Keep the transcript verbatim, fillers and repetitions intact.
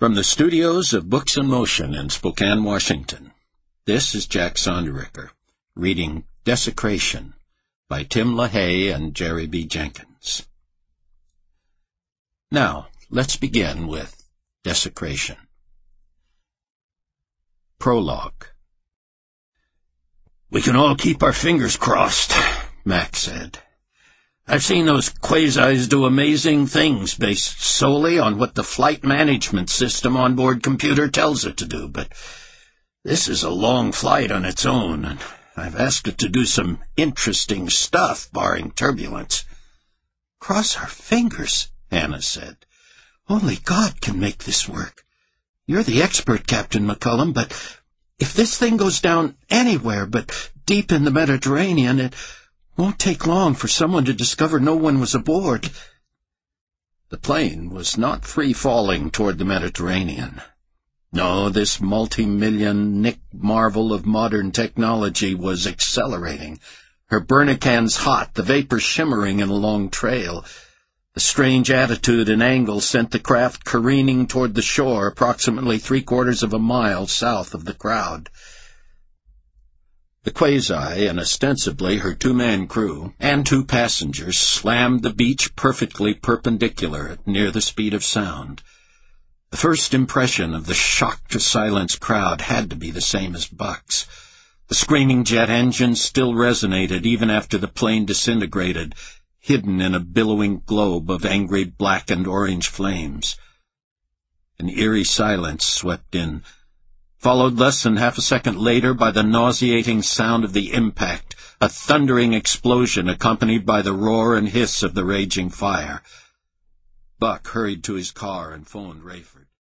From the studios of Books in Motion in Spokane, Washington, this is Jack Sonderricker, reading Desecration by Tim LaHaye and Jerry B. Jenkins. Now, let's begin with Desecration. Prologue. "We can all keep our fingers crossed," Mac said. "I've seen those quasars do amazing things based solely on what the flight management system onboard computer tells it to do, but this is a long flight on its own, and I've asked it to do some interesting stuff, barring turbulence." "Cross our fingers," Hannah said. "Only God can make this work. You're the expert, Captain McCullum, but if this thing goes down anywhere but deep in the Mediterranean, it won't take long for someone to discover no one was aboard." The plane was not free-falling toward the Mediterranean. No, this multi-million Nick marvel of modern technology was accelerating, her burnicans hot, the vapor shimmering in a long trail. The strange attitude and angle sent the craft careening toward the shore approximately three-quarters of a mile south of the crowd. The Quasi, and ostensibly her two-man crew, and two passengers, slammed the beach perfectly perpendicular at near the speed of sound. The first impression of the shocked-to-silence crowd had to be the same as Buck's. The screaming jet engine still resonated even after the plane disintegrated, hidden in a billowing globe of angry black and orange flames. An eerie silence swept in, followed less than half a second later by the nauseating sound of the impact, a thundering explosion accompanied by the roar and hiss of the raging fire. Buck hurried to his car and phoned Rayford.